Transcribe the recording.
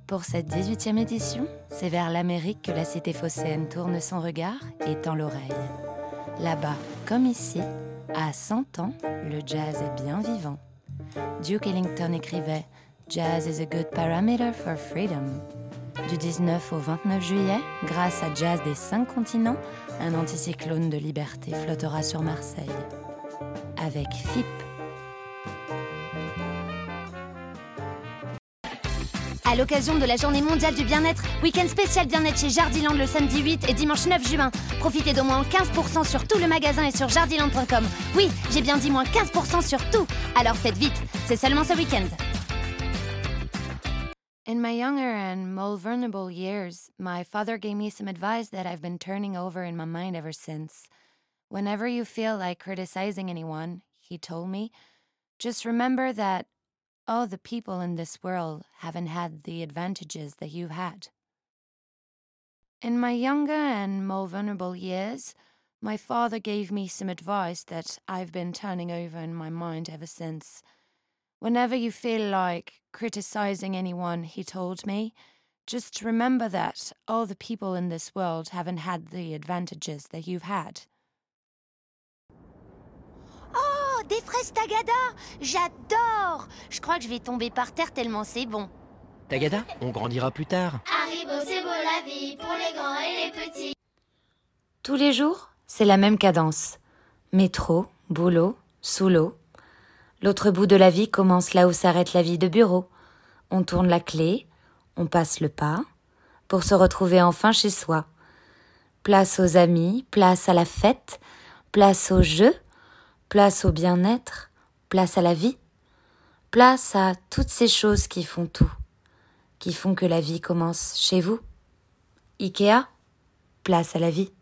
Pour cette 18e édition, c'est vers l'Amérique que la cité phocéenne tourne son regard et tend l'oreille. Là-bas, comme ici, à 100 ans, le jazz est bien vivant. Duke Ellington écrivait « Jazz is a good parameter for freedom ». Du 19 au 29 juillet, grâce à Jazz des 5 continents, un anticyclone de liberté flottera sur Marseille. Avec FIP. À l'occasion de la journée mondiale du bien-être, week-end spécial bien-être chez Jardiland le samedi 8 et dimanche 9 juin. Profitez d'au moins 15% sur tout le magasin et sur jardiland.com. Oui, j'ai bien dit moins 15% sur tout. Alors faites vite, c'est seulement ce week-end. In my younger and more vulnerable years, my father gave me some advice that I've been turning over in my mind ever since. Whenever you feel like criticizing anyone, he told me, just remember that all the people in this world haven't had the advantages that you've had. In my younger and more vulnerable years, my father gave me some advice that I've been turning over in my mind ever since. Whenever you feel like criticizing anyone, he told me, just remember that all the people in this world haven't had the advantages that you've had. Oh, des fraises Tagada! J'adore! Je crois que je vais tomber par terre tellement c'est bon. Tagada, on grandira plus tard. Haribo, c'est beau la vie pour les grands et les petits. Tous les jours, c'est la même cadence. Métro, boulot, sous l'eau. L'autre bout de la vie commence là où s'arrête la vie de bureau. On tourne la clé, on passe le pas, pour se retrouver enfin chez soi. Place aux amis, place à la fête, place au jeu, place au bien-être, place à la vie, place à toutes ces choses qui font tout, qui font que la vie commence chez vous. Ikea, place à la vie.